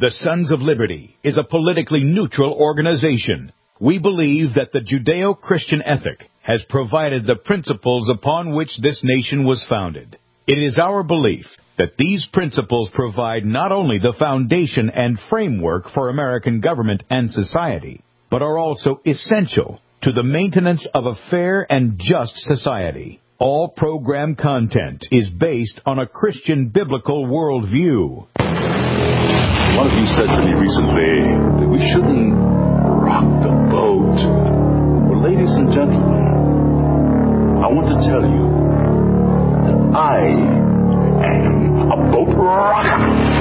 The Sons of Liberty is a politically neutral organization. We believe that the Judeo-Christian ethic has provided the principles upon which this nation was founded. It is our belief that these principles provide not only the foundation and framework for American government and society, but are also essential to the maintenance of a fair and just society. All program content is based on a Christian biblical worldview. One of you said to me recently that we shouldn't rock the boat. Well, ladies and gentlemen, I want to tell you that I am a boat rocker.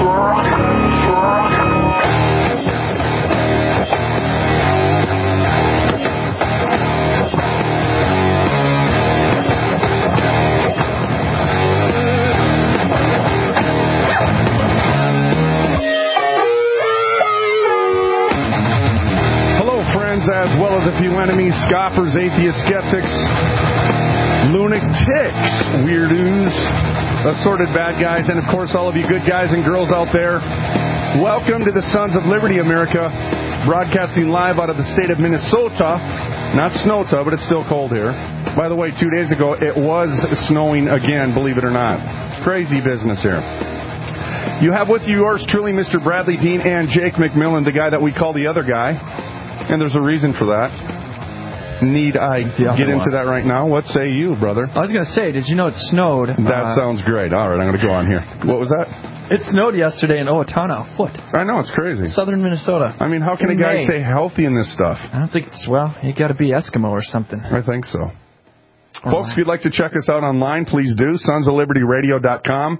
As well as a few enemies, scoffers, atheists, skeptics, lunatics, weirdos, assorted bad guys, and of course all of you good guys and girls out there. Welcome to the Sons of Liberty, America, broadcasting live out of the state of Minnesota. Not Snowta, but it's still cold here. By the way, 2 days ago it was snowing again, believe it or not. Crazy business here. You have with you yours truly, Mr. Bradley Dean and Jake McMillan, the guy that we call the other guy. And there's a reason for that. Need I get into that right now? What say you, brother? I was going to say, did you know it snowed? That sounds great. All right, I'm going to go on here. What was that? It snowed yesterday in Owatonna, a foot. I know, it's crazy. Southern Minnesota. I mean, how can a guy stay healthy in this stuff? I don't think it's, well, you got to be Eskimo or something. I think so. Folks, if you'd like to check us out online, please do. sonsoflibertyradio.com.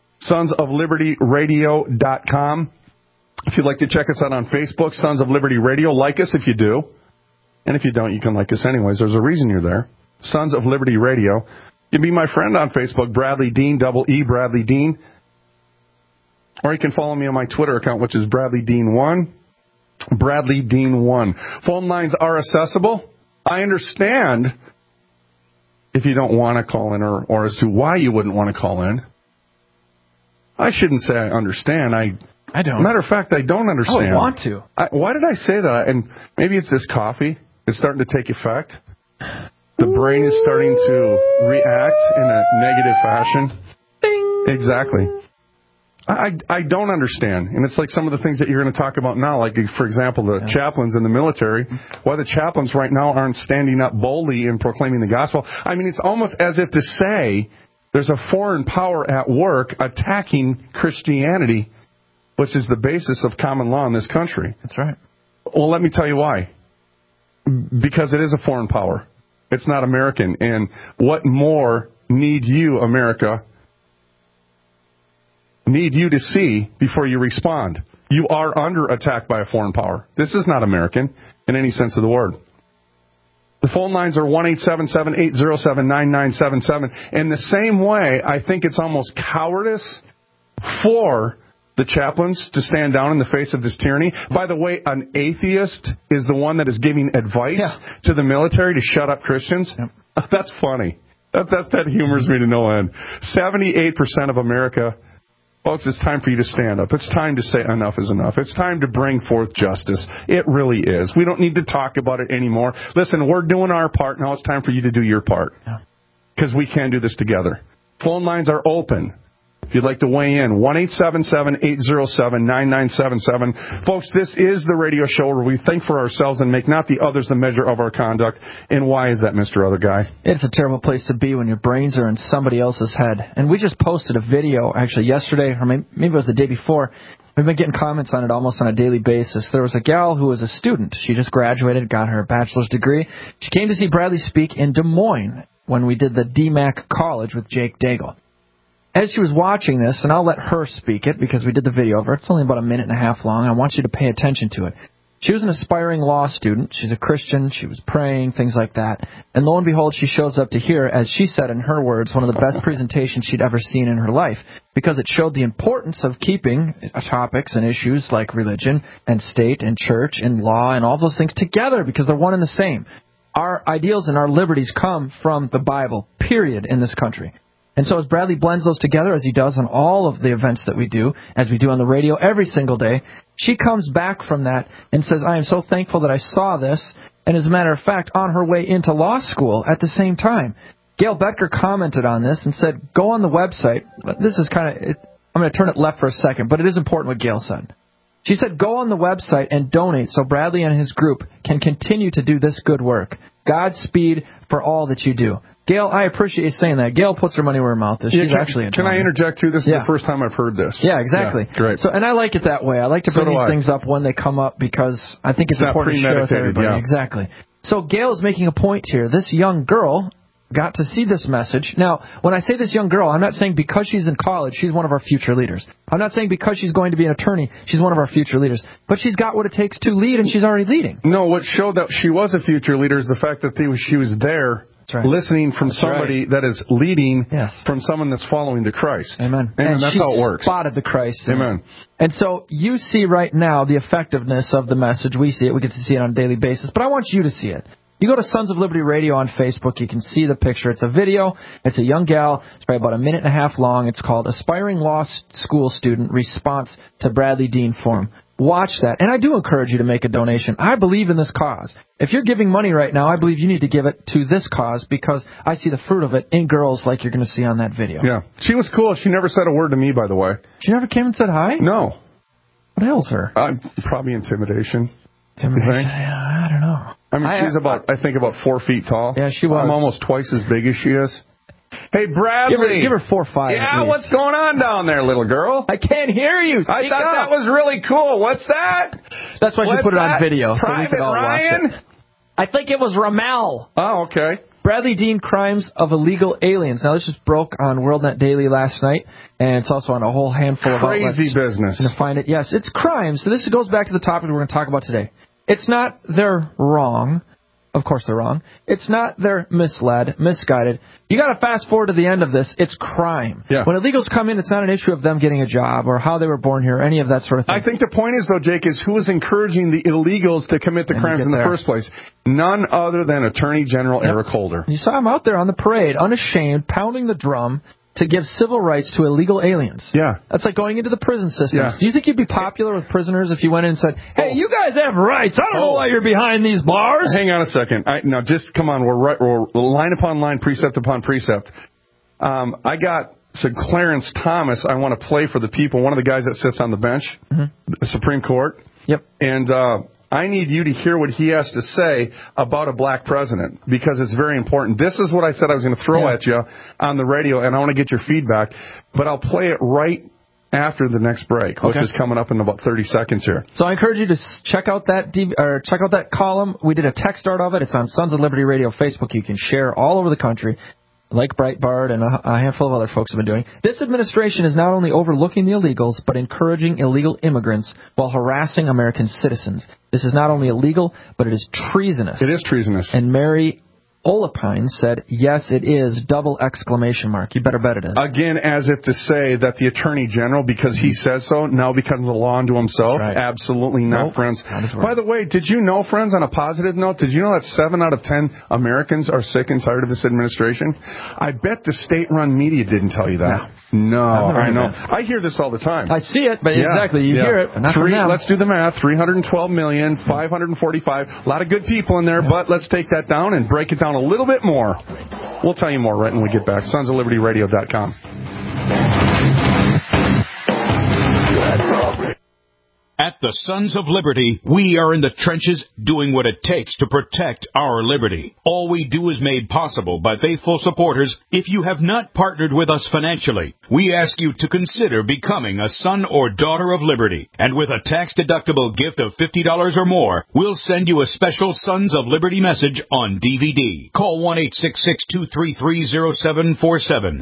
sonsoflibertyradio.com. If you'd like to check us out on Facebook, Sons of Liberty Radio, like us if you do. And if you don't, you can like us anyways. There's a reason you're there. Sons of Liberty Radio. You can be my friend on Facebook, Bradley Dean, double-E, Bradley Dean. Or you can follow me on my Twitter account, which is Bradley Dean1. Bradley Dean1. Phone lines are accessible. I understand if you don't want to call in or as to why you wouldn't want to call in. I shouldn't say I understand. I don't. Matter of fact, I don't understand. I want to. Why did I say that? And maybe it's this coffee. It's starting to take effect. The brain is starting to react in a negative fashion. Ding. Exactly. I don't understand. And it's like some of the things that you're going to talk about now, like, for example, the chaplains in the military, why the chaplains right now aren't standing up boldly and proclaiming the gospel. I mean, it's almost as if to say there's a foreign power at work attacking Christianity, which is the basis of common law in this country. That's right. Well, let me tell you why. Because it is a foreign power. It's not American. And what more need you, America, need you to see before you respond? You are under attack by a foreign power. This is not American in any sense of the word. The phone lines are 1-877-807-9977. In the same way, I think it's almost cowardice for the chaplains to stand down in the face of this tyranny. By the way, an atheist is the one that is giving advice to the military to shut up Christians. Yep. That's funny. That humors me to no end. 78% of America, folks, it's time for you to stand up. It's time to say enough is enough. It's time to bring forth justice. It really is. We don't need to talk about it anymore. Listen, we're doing our part. Now it's time for you to do your part. Because we can do this together. Phone lines are open. If you'd like to weigh in, 1-877-807-9977. Folks, this is the radio show where we think for ourselves and make not the others the measure of our conduct. And why is that, Mr. Other Guy? It's a terrible place to be when your brains are in somebody else's head. And we just posted a video, actually, yesterday, or maybe it was the day before. We've been getting comments on it almost on a daily basis. There was a gal who was a student. She just graduated, got her bachelor's degree. She came to see Bradley speak in Des Moines when we did the DMAC College with Jake Daigle. As she was watching this, and I'll let her speak it because we did the video of her. It's only about a minute and a half long. I want you to pay attention to it. She was an aspiring law student. She's a Christian. She was praying, things like that. And lo and behold, she shows up to hear, as she said in her words, one of the best presentations she'd ever seen in her life, because it showed the importance of keeping topics and issues like religion and state and church and law and all those things together because they're one and the same. Our ideals and our liberties come from the Bible, period, in this country. And so as Bradley blends those together, as he does on all of the events that we do, as we do on the radio every single day, She comes back from that and says, I am so thankful that I saw this, and as a matter of fact, on her way into law school at the same time. Gail Betker commented on this and said, go on the website. This is kind of, I'm going to turn it left for a second, but it is important what Gail said. She said, go on the website and donate so Bradley and his group can continue to do this good work. Godspeed for all that you do. Gail, I appreciate you saying that. Gail puts her money where her mouth is. She's actually a Can I interject, too? This is the first time I've heard this. Yeah, exactly. Yeah, great. So, and I like it that way. I like to bring these things up when they come up because I think it's important to share with everybody. Yeah. Exactly. So Gail is making a point here. This young girl got to see this message. Now, when I say this young girl, I'm not saying because she's in college, she's one of our future leaders. I'm not saying because she's going to be an attorney, she's one of our future leaders. But she's got what it takes to lead, and she's already leading. No, what showed that she was a future leader is the fact that she was there listening from somebody that is leading from someone that's following the Christ. Amen. And that's how it works. Spotted the Christ. Amen. And so you see right now the effectiveness of the message. We see it. We get to see it on a daily basis. But I want you to see it. You go to Sons of Liberty Radio on Facebook, you can see the picture. It's a video. It's a young gal. It's probably about a minute and a half long. It's called Aspiring Law School Student Response to Bradley Dean Forum. Watch that. And I do encourage you to make a donation. I believe in this cause. If you're giving money right now, I believe you need to give it to this cause because I see the fruit of it in girls like you're going to see on that video. Yeah. She was cool. She never said a word to me, by the way. She never came and said hi? No. What ails her? Probably intimidation. Intimidation? Yeah, I don't know. I mean, she's I think about 4 feet tall. Yeah, she was. I'm almost twice as big as she is. Hey, Bradley. Give her 4 or 5. Yeah, what's going on down there, little girl? I can't hear you. I thought that was really cool. What's that? That's why she put it on video. Private so we could all Ryan? watch it. I think it was Ramel. Oh, okay. Bradley Dean Crimes of Illegal Aliens. Now, this just broke on WorldNet Daily last night, and it's also on a whole handful of outlets. Crazy business. To find it. Yes, it's crimes. So this goes back to the topic we're going to talk about today. It's not they're wrong. Of course they're wrong. It's not they're misled, misguided. You got to fast forward to the end of this. It's crime. Yeah. When illegals come in, it's not an issue of them getting a job or how they were born here or any of that sort of thing. I think the point is, though, Jake, is who is encouraging the illegals to commit the crimes in the first place? None other than Attorney General Eric Holder. You saw him out there on the parade, unashamed, pounding the drum to give civil rights to illegal aliens. Yeah. That's like going into the prison systems. Yeah. Do you think you'd be popular with prisoners if you went in and said, hey, you guys have rights. I don't know why you're behind these bars. Hang on a second. Now, just come on. We're line upon line, precept upon precept. I got Clarence Thomas. I want to play for the people. One of the guys that sits on the bench, the Supreme Court. Yep. And I need you to hear what he has to say about a black president because it's very important. This is what I said I was going to throw at you on the radio, and I want to get your feedback. But I'll play it right after the next break, which is coming up in about 30 seconds here. So I encourage you to check out that column. We did a text art of it. It's on Sons of Liberty Radio Facebook. You can share all over the country, like Breitbart and a handful of other folks have been doing. This administration is not only overlooking the illegals, but encouraging illegal immigrants while harassing American citizens. This is not only illegal, but it is treasonous. It is treasonous. And Mary Olapine said, yes, it is, double exclamation mark. You better bet it is. Again, as if to say that the Attorney General, because he says so, now becomes the law unto himself. Right. Absolutely not, nope. friends. By the way, did you know, friends, on a positive note, did you know that 7 out of 10 Americans are sick and tired of this administration? I bet the state-run media didn't tell you that. No, I know. I hear this all the time. I see it, but exactly, you hear it. But not from them. Let's do the math. 312 million, 545. A lot of good people in there, but let's take that down and break it down a little bit more. We'll tell you more right when we get back. SonsOfLibertyRadio.com. At the Sons of Liberty, we are in the trenches doing what it takes to protect our liberty. All we do is made possible by faithful supporters. If you have not partnered with us financially, we ask you to consider becoming a son or daughter of liberty. And with a tax-deductible gift of $50 or more, we'll send you a special Sons of Liberty message on DVD. Call 1-866-233-0747.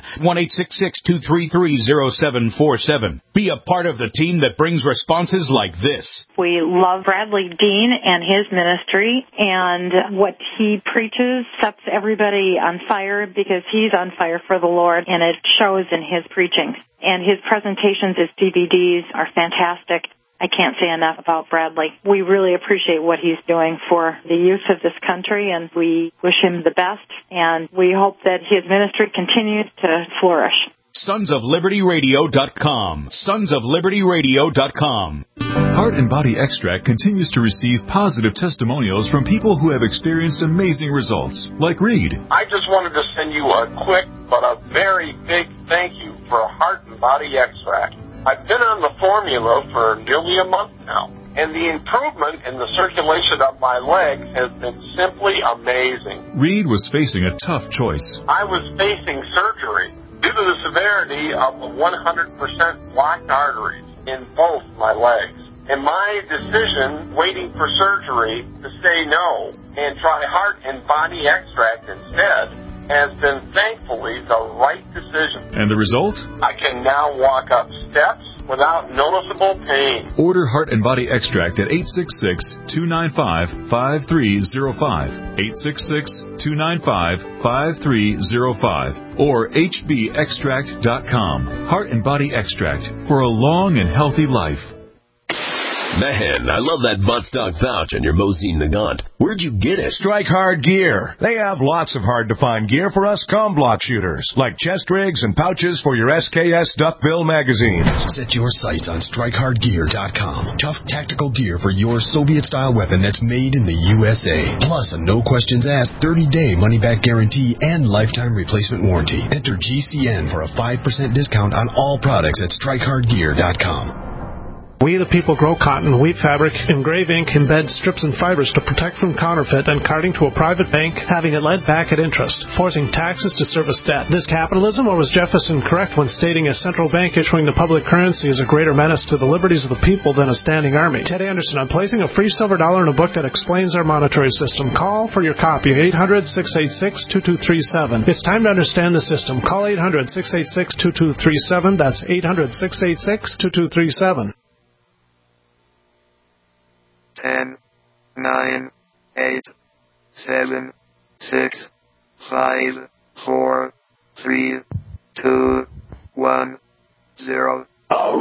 1-866-233-0747. Be a part of the team that brings responses like this. We love Bradley Dean and his ministry, and what he preaches sets everybody on fire because he's on fire for the Lord, and it shows in his preaching. And his presentations, his DVDs are fantastic. I can't say enough about Bradley. We really appreciate what he's doing for the youth of this country, and we wish him the best, and we hope that his ministry continues to flourish. SonsOfLibertyRadio.com. SonsOfLibertyRadio.com. Heart and Body Extract continues to receive positive testimonials from people who have experienced amazing results, like Reed. I just wanted to send you a quick but a very big thank you for Heart and Body Extract. I've been on the formula for nearly a month now, and the improvement in the circulation of my legs has been simply amazing. Reed was facing a tough choice. I was facing surgery due to the severity of the 100% blocked arteries in both my legs. And my decision, waiting for surgery, to say no and try Heart and Body Extract instead, has been thankfully the right decision. And the result? I can now walk up steps without noticeable pain. Order Heart and Body Extract at 866-295-5305, 866-295-5305, or hbextract.com. Heart and Body Extract for a long and healthy life. Man, I love that buttstock pouch on your Mosin Nagant. Where'd you get it? Strike Hard Gear. They have lots of hard-to-find gear for us comblock shooters, like chest rigs and pouches for your SKS Duckbill magazines. Set your sights on StrikeHardGear.com. Tough tactical gear for your Soviet-style weapon that's made in the USA. Plus a no-questions-asked 30-day money-back guarantee and lifetime replacement warranty. Enter GCN for a 5% discount on all products at StrikeHardGear.com. We the people grow cotton, weave fabric, engrave ink, embed strips and fibers to protect from counterfeit and carting to a private bank, having it lent back at interest, forcing taxes to service debt. This capitalism, or was Jefferson correct when stating a central bank issuing the public currency is a greater menace to the liberties of the people than a standing army? Ted Anderson, I'm placing a free silver dollar in a book that explains our monetary system. Call for your copy, 800-686-2237. It's time to understand the system. Call 800-686-2237. That's 800-686-2237. 10, 9, 8, 7, 6, 5, 4, 3, 2, 1, 0. Oh.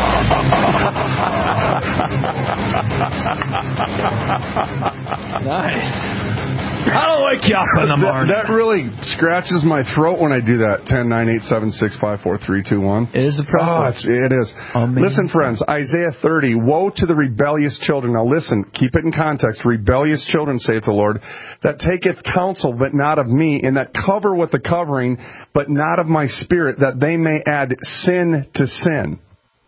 Nice. I'll wake you up in the morning. That really scratches my throat when I do that. 10, 9, 8, 7, 6, 5, 4, 3, 2, 1. It is impressive. It is. Amazing. Listen, friends, Isaiah 30, woe to the rebellious children. Now listen, keep it in context. Rebellious children, saith the Lord, that taketh counsel, but not of me, and that cover with the covering, but not of my spirit, that they may add sin to sin.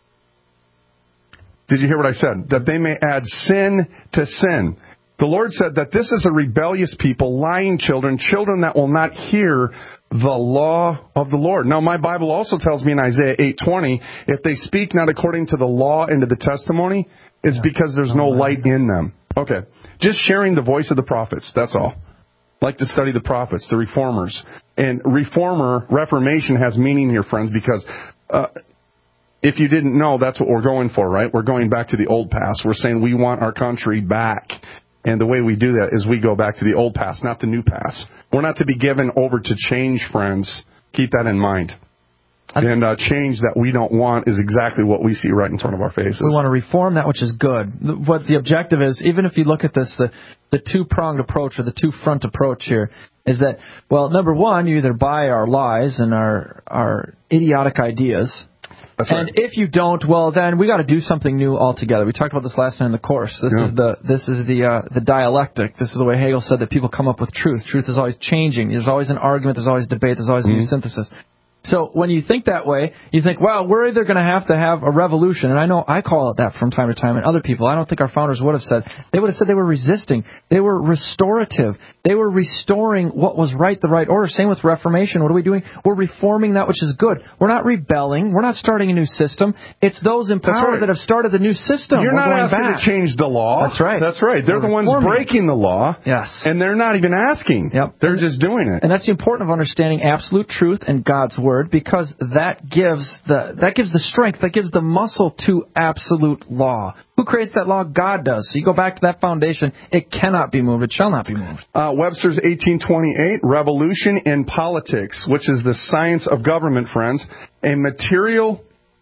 Did you hear what I said? That they may add sin to sin. The Lord said that this is a rebellious people, lying children, children that will not hear the law of the Lord. Now, my Bible also tells me in Isaiah 8:20, if they speak not according to the law and to the testimony, it's because there's no light in them. Okay, just sharing the voice of the prophets, that's all. Like to study the prophets, the reformers. And reformation has meaning here, friends, because if you didn't know, that's what we're going for, right? We're going back to the old past. We're saying we want our country back. And the way we do that is we go back to the old past, not the new past. We're not to be given over to change, friends. Keep that in mind. And change that we don't want is exactly what we see right in front of our faces. We want to reform that which is good. What the objective is, even if you look at this, the two-pronged approach or the two-front approach here is that, well, number one, you either buy our lies and our idiotic ideas. That's and right. if you don't, well, then we got to do something new altogether. We talked about this last time in the course. This is the dialectic. This is the way Hegel said that people come up with truth. Truth is always changing. There's always an argument. There's always debate. There's always a new synthesis. So when you think that way, you think, well, we're either going to have a revolution. And I know I call it that from time to time. And other people, I don't think our founders would have said. They would have said they were resisting. They were restorative. They were restoring what was right, the right order. Same with Reformation. What are we doing? We're reforming that which is good. We're not rebelling. We're not starting a new system. It's those in power that have started the new system. You're not asking to change the law. That's right. That's right. They're the ones breaking the law. Yes. And they're not even asking. Yep. They're just doing it. And that's the importance of understanding absolute truth and God's Word, because that gives the strength, that gives the muscle to absolute law. Who creates that law? God does. So you go back to that foundation, it cannot be moved, it shall not be moved. Webster's 1828, Revolution in Politics, which is the science of government, friends, a material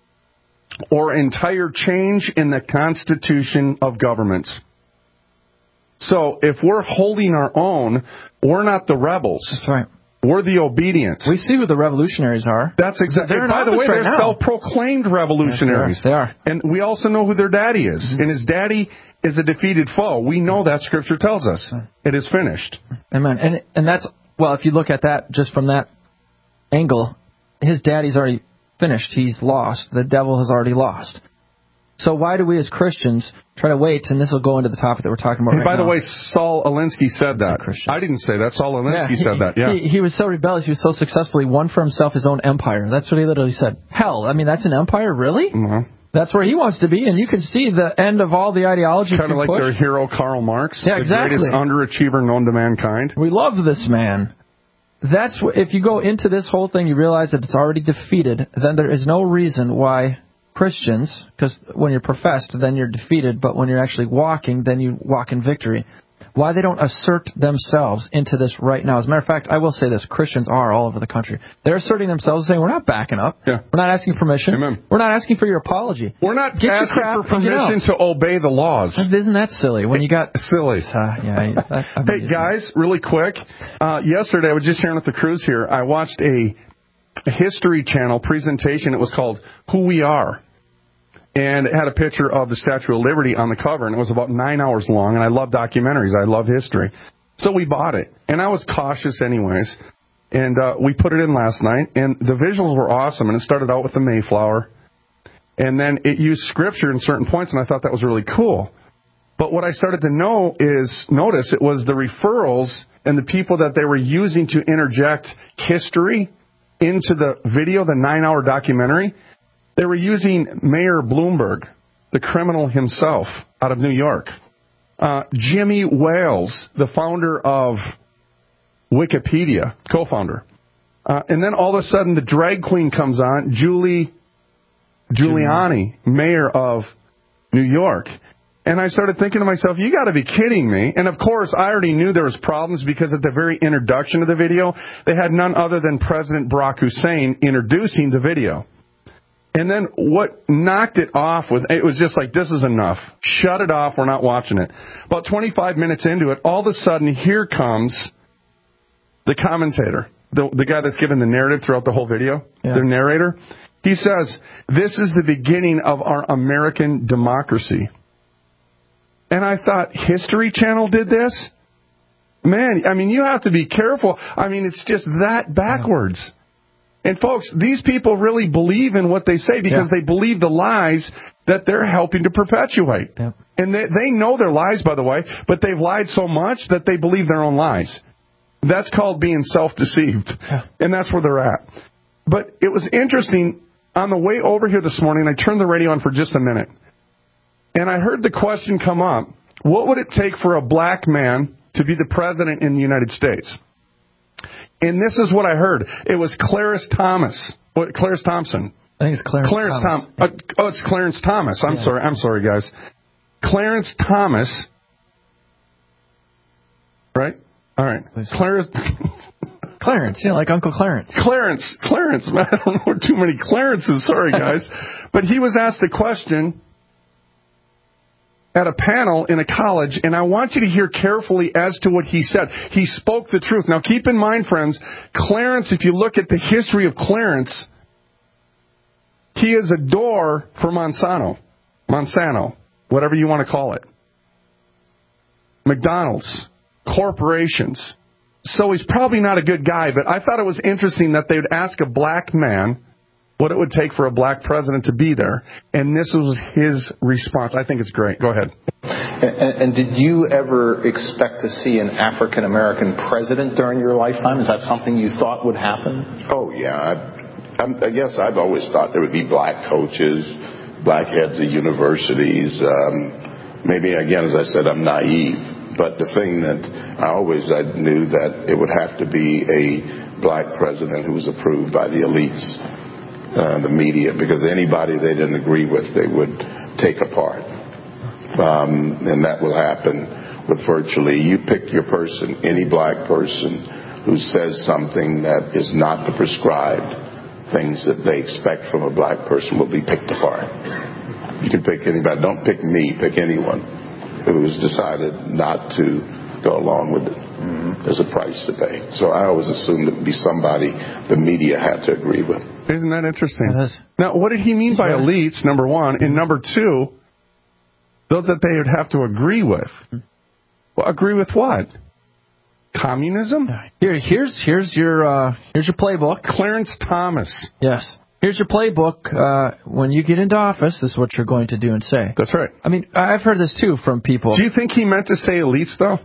or entire change in the constitution of governments. So if we're holding our own, we're not the rebels. That's right. We're the obedient. We see who the revolutionaries are. That's exactly. They're By the way, right they're self-proclaimed revolutionaries. Yes, they are. And we also know who their daddy is. And his daddy is a defeated foe. We know that Scripture tells us. It is finished. Amen. And that's, well, if you look at that just from that angle, his daddy's already finished. He's lost. The devil has already lost. So why do we as Christians try to wait? And this will go into the topic that we're talking about and right now. by the way, Saul Alinsky said that. I didn't say that. Saul Alinsky said that. Yeah. He was so rebellious. He was so successful. He won for himself his own empire. That's what he literally said. Hell, I mean, that's an empire? Really? Mm-hmm. That's where he wants to be. And you can see the end of all the ideology. Kind of like their hero, Karl Marx. Yeah, exactly. The greatest underachiever known to mankind. We love this man. That's if you go into this whole thing, you realize that it's already defeated. Then there is no reason why Christians, because when you're professed, then you're defeated, but when you're actually walking, then you walk in victory. Why they don't assert themselves into this right now. As a matter of fact, I will say this, Christians are all over the country. They're asserting themselves, saying, we're not backing up. Yeah. We're not asking permission. Amen. We're not asking for your apology. We're not asking for permission to obey the laws. Isn't that silly? When you got... Silly. Hey, guys, really quick. Yesterday, I was just sharing with the crews here, I watched a History Channel presentation. It was called Who We Are. And it had a picture of the Statue of Liberty on the cover, and it was about 9 hours long, and I love documentaries. I love history. So we bought it, and I was cautious anyways, and we put it in last night, and the visuals were awesome, and it started out with the Mayflower, and then it used Scripture in certain points, and I thought that was really cool. But what I started to notice it was the referrals and the people that they were using to interject history into the video, the 9-hour documentary. They were using Mayor Bloomberg, the criminal himself, out of New York. Jimmy Wales, the founder of Wikipedia, co-founder. And then all of a sudden the drag queen comes on, Giuliani, mayor of New York. And I started thinking to myself, you got to be kidding me. And of course, I already knew there was problems because at the very introduction of the video, they had none other than President Barack Hussein introducing the video. And then what knocked it off it was just like, this is enough. Shut it off. We're not watching it. About 25 minutes into it, all of a sudden, here comes the commentator, the guy that's given the narrative throughout the whole video, the narrator. He says, this is the beginning of our American democracy. And I thought, History Channel did this? Man, I mean, you have to be careful. I mean, it's just that backwards. And folks, these people really believe in what they say because they believe the lies that they're helping to perpetuate. Yeah. And they know their lies, by the way, but they've lied so much that they believe their own lies. That's called being self-deceived. Yeah. And that's where they're at. But it was interesting. On the way over here this morning, I turned the radio on for just a minute. And I heard the question come up, what would it take for a black man to be the president in the United States? And this is what I heard. It was Clarence Thomas. Clarence Thompson. I think it's Clarence Thomas. It's Clarence Thomas. I'm sorry, guys. Clarence Thomas. Right? All right. Clarence, like Uncle Clarence. Clarence. Man, I don't know too many Clarences. Sorry, guys. But he was asked the question at a panel in a college, and I want you to hear carefully as to what he said. He spoke the truth. Now, keep in mind, friends, Clarence, if you look at the history of Clarence, he is a door for Monsanto, whatever you want to call it. McDonald's, corporations. So he's probably not a good guy, but I thought it was interesting that they would ask a black man what it would take for a black president to be there. And this was his response. I think it's great. Go ahead. And did you ever expect to see an African-American president during your lifetime? Is that something you thought would happen? Oh, yeah. I guess I've always thought there would be black coaches, black heads of universities. Maybe, again, as I said, I'm naive. But the thing that I knew that it would have to be a black president who was approved by the elites. The media, because anybody they didn't agree with, they would take apart. And that will happen with virtually, you pick your person, any black person who says something that is not the prescribed things that they expect from a black person will be picked apart. You can pick anybody. Don't pick me. Pick anyone who has decided not to go along with it. There's a price to pay. So I always assumed it would be somebody the media had to agree with. Isn't that interesting? It is. Now, what did he mean by elites, number one? And number two, those that they would have to agree with. Well, agree with what? Communism? Here's your playbook. Clarence Thomas. Yes. Here's your playbook. When you get into office, this is what you're going to do and say. That's right. I mean, I've heard this, too, from people. Do you think he meant to say elites, though?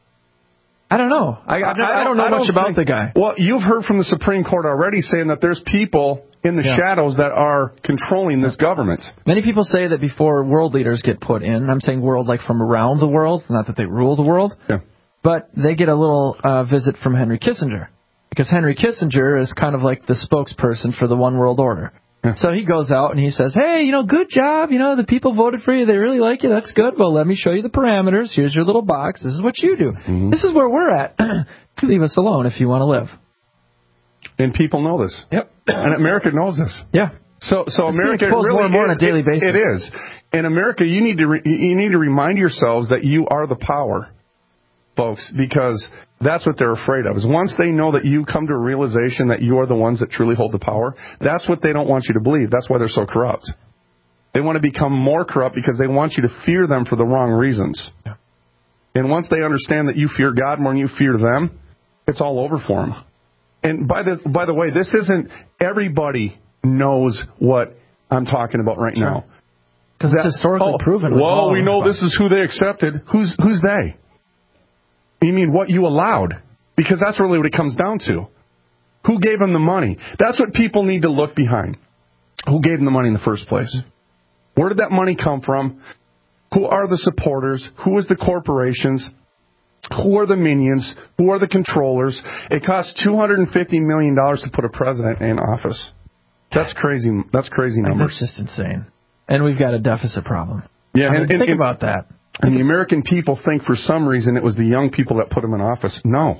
I don't know. I don't know much about the guy. Well, you've heard from the Supreme Court already saying that there's people in the shadows that are controlling this government. Many people say that before world leaders get put in, I'm saying world like from around the world, not that they rule the world, but they get a little visit from Henry Kissinger. Because Henry Kissinger is kind of like the spokesperson for the one world order. So he goes out and he says, hey, good job. The people voted for you. They really like you. That's good. Well, let me show you the parameters. Here's your little box. This is what you do. This is where we're at. Leave us alone if you want to live. And people know this. Yep. And America knows this. Yeah. So America really more and more on a daily basis. It is. In America, you need to remind yourselves that you are the power, folks, because that's what they're afraid of. Is once they know that you come to a realization that you are the ones that truly hold the power, that's what they don't want you to believe. That's why they're so corrupt. They want to become more corrupt because they want you to fear them for the wrong reasons. Yeah. And once they understand that you fear God more than you fear them, it's all over for them. And by the way, this isn't everybody knows what I'm talking about right now. Because it's historically proven. Well, we know this is who they accepted. Who's they? You mean what you allowed? Because that's really what it comes down to. Who gave them the money? That's what people need to look behind. Who gave them the money in the first place? Where did that money come from? Who are the supporters? Who is the corporations? Who are the minions? Who are the controllers? It costs $250 million to put a president in office. That's crazy. That's crazy numbers. That's just insane. And we've got a deficit problem. Yeah, think about that. And the American people think for some reason it was the young people that put him in office. No.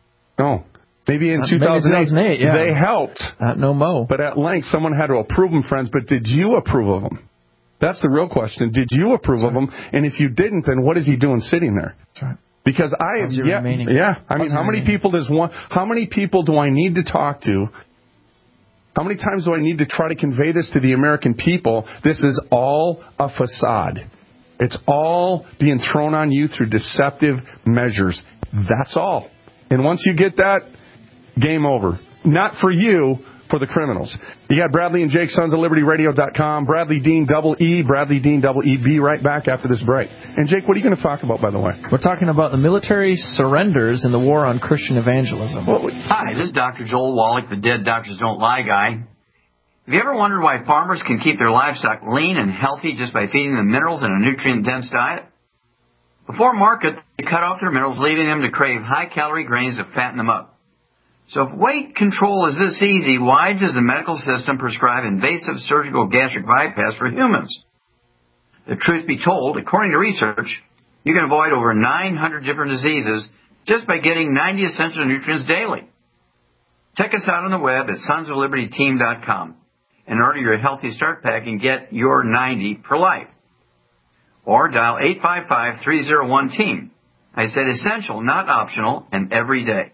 Maybe in 2008 they helped. No mo. But at length, someone had to approve them, friends. But did you approve of them? That's the real question. Did you approve of him? And if you didn't, then what is he doing sitting there? That's right. Because I mean, how many people do I need to talk to? How many times do I need to try to convey this to the American people? This is all a facade. It's all being thrown on you through deceptive measures. That's all. And once you get that, game over. Not for you, for the criminals. You got Bradley and Jake, sonsoflibertyradio.com. Bradley Dean, double E. Bradley Dean, double E. Be right back after this break. And Jake, what are you going to talk about, by the way? We're talking about the military surrenders in the war on Christian evangelism. Hi, this is Dr. Joel Wallach, the Dead Doctors Don't Lie guy. Have you ever wondered why farmers can keep their livestock lean and healthy just by feeding them minerals in a nutrient-dense diet? Before market, they cut off their minerals, leaving them to crave high-calorie grains to fatten them up. So if weight control is this easy, why does the medical system prescribe invasive surgical gastric bypass for humans? The truth be told, according to research, you can avoid over 900 different diseases just by getting 90 essential nutrients daily. Check us out on the web at sonsoflibertyteam.com and order your Healthy Start Pack and get your 90 for life. Or dial 855-301-TEAM. I said essential, not optional, and every day.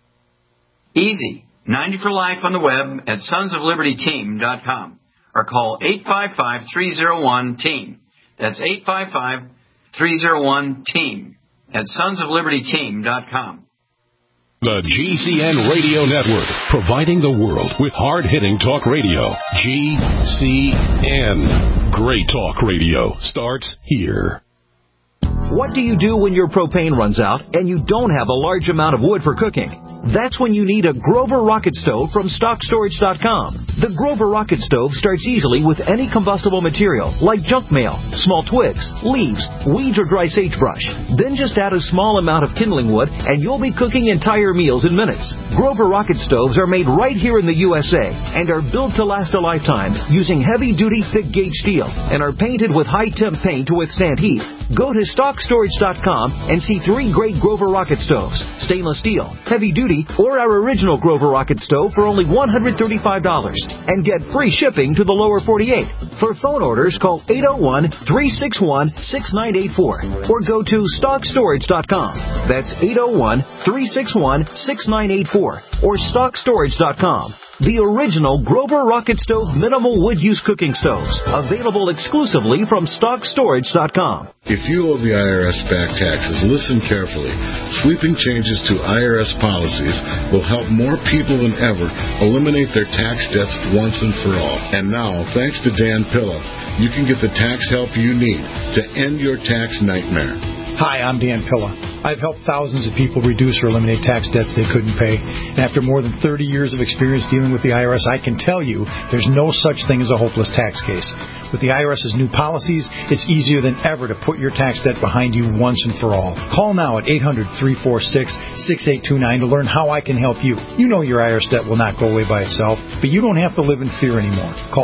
Easy. 90 for life on the web at sonsoflibertyteam.com or call 855-301-TEAM. That's 855-301-TEAM at sonsoflibertyteam.com. The GCN Radio Network, providing the world with hard-hitting talk radio. GCN. Great talk radio starts here. What do you do when your propane runs out and you don't have a large amount of wood for cooking? That's when you need a Grover Rocket Stove from StockStorage.com. The Grover Rocket Stove starts easily with any combustible material like junk mail, small twigs, leaves, weeds, or dry sagebrush. Then just add a small amount of kindling wood and you'll be cooking entire meals in minutes. Grover Rocket Stoves are made right here in the USA and are built to last a lifetime using heavy-duty thick-gauge steel and are painted with high-temp paint to withstand heat. Go to StockStorage.com StockStorage.com and see 3 great Grover rocket stoves, stainless steel, heavy duty, or our original Grover rocket stove for only $135 and get free shipping to the lower 48. For phone orders, call 801-361-6984 or go to StockStorage.com. That's 801-361-6984 or StockStorage.com. The original Grover Rocket Stove Minimal Wood Use Cooking Stoves. Available exclusively from StockStorage.com. If you owe the IRS back taxes, listen carefully. Sweeping changes to IRS policies will help more people than ever eliminate their tax debts once and for all. And now, thanks to Dan Pilla, you can get the tax help you need to end your tax nightmare. Hi, I'm Dan Pilla. I've helped thousands of people reduce or eliminate tax debts they couldn't pay. And after more than 30 years of experience dealing with the IRS, I can tell you there's no such thing as a hopeless tax case. With the IRS's new policies, it's easier than ever to put your tax debt behind you once and for all. Call now at 800-346-6829 to learn how I can help you. You know your IRS debt will not go away by itself, but you don't have to live in fear anymore. Call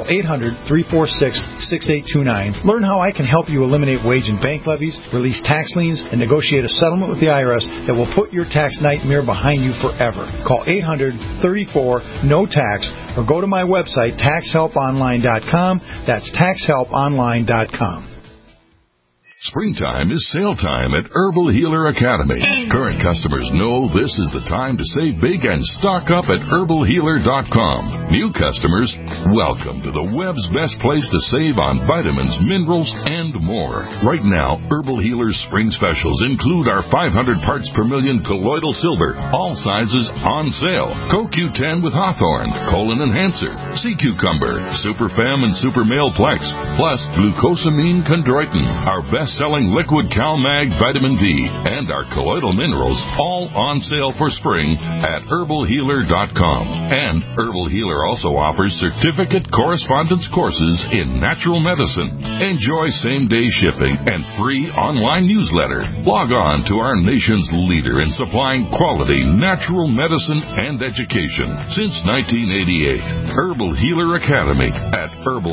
800-346-6829. Learn how I can help you eliminate wage and bank levies, release tax liens, and negotiate a settlement with the IRS that will put your tax nightmare behind you forever. Call 800-34-NO-TAX or go to my website, TaxHelpOnline.com. That's TaxHelpOnline.com. Springtime is sale time at Herbal Healer Academy. Current customers know this is the time to save big and stock up at herbalhealer.com. New customers, welcome to the web's best place to save on vitamins, minerals, and more. Right now, Herbal Healer's spring specials include our 500 parts per million colloidal silver, all sizes on sale. CoQ10 with Hawthorne, Colon Enhancer, Sea Cucumber, Super Fem and Super Male Plex, plus glucosamine chondroitin, our best-selling liquid CalMag vitamin D, and our colloidal minerals, all on sale for spring at herbalhealer.com. And Herbal Healer also offers certificate correspondence courses in natural medicine. Enjoy same-day shipping and free online newsletter. Log on to our nation's leader in supplying quality natural medicine and education since 1988. Herbal Healer Academy at